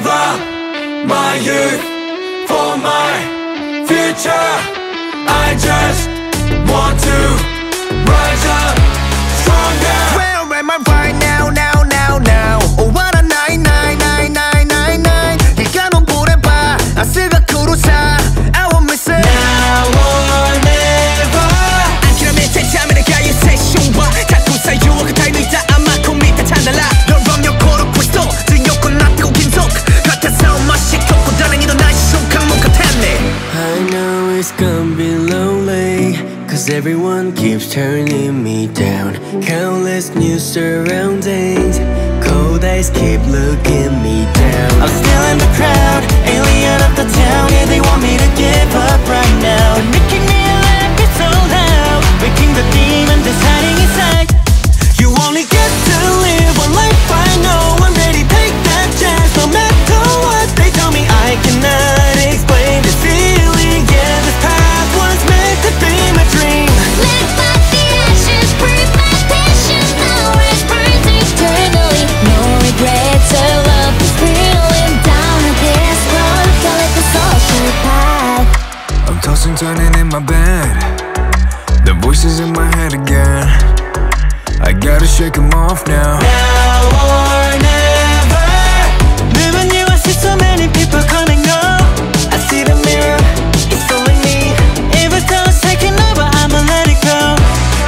up my youth for my future. I just want to rise up stronger. Where am I right now, now, now, now? Oh, what a night, night, night, night, night, night. 네가 넌 보내봐, 아스가 쿠루사. I won't miss it. Now or never. 안키라면 제자면에 가요 세션과 자꾸 사유와 그 타임이 다 아마 코미타 찬달라. 널 보면 고르고 있어 지옥고 납고 긴속 같아서 맛이 겹고 다른 이도 날 시속한 못 같았네. I know it's gonna be lonely, cause everyone keeps turning me down. Countless new surroundings, cold eyes keep looking me down. I'm still in the crowd, alien of the town. Yeah, they want me to give up right now. They're making me laugh, it's so loud, waking the demon that's hiding inside. You only get to live one life, I know. I'm ready, take that chance. No matter what they tell me, I cannot explain this feeling. Yeah, this path was meant to be my dream. Lit by the ashes, breathe my passion. Now it burns eternally. No regrets, our love is reeling down this road. Call it the social path. I'm tossing, turning in my bed. The voices in my head again. I gotta shake them off now. Now or never. Moving you, I see so many people coming up. I see the mirror, it's calling me. Every time it's taking over, I'ma let it go.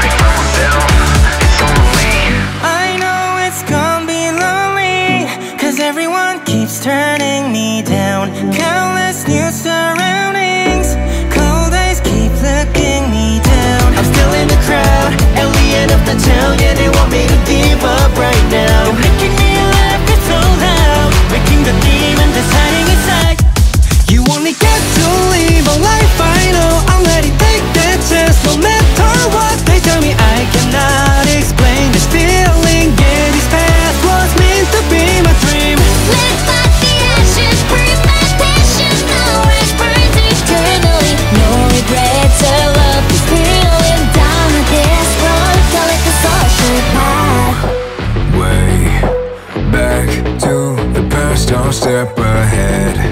I know it's gonna be lonely, cause everyone keeps turning me down. Countless new surroundings, cold eyes keep looking me down. I'm still in the crowd, alien of the town. Yeah, they want me to give up right now. They're making me laugh, it's so loud, waking the demon that's hiding inside. You only get to live a life, I know. I'm ready, take that chance. No matter what they tell me, I cannot explain this feeling. Yeah, this path was meant to be my dream. Lit by the ashes, breathe my passion. Now it burns eternally. No regrets, our love is reeling down this road. Call it the social path. Way back to the past, I'll step ahead.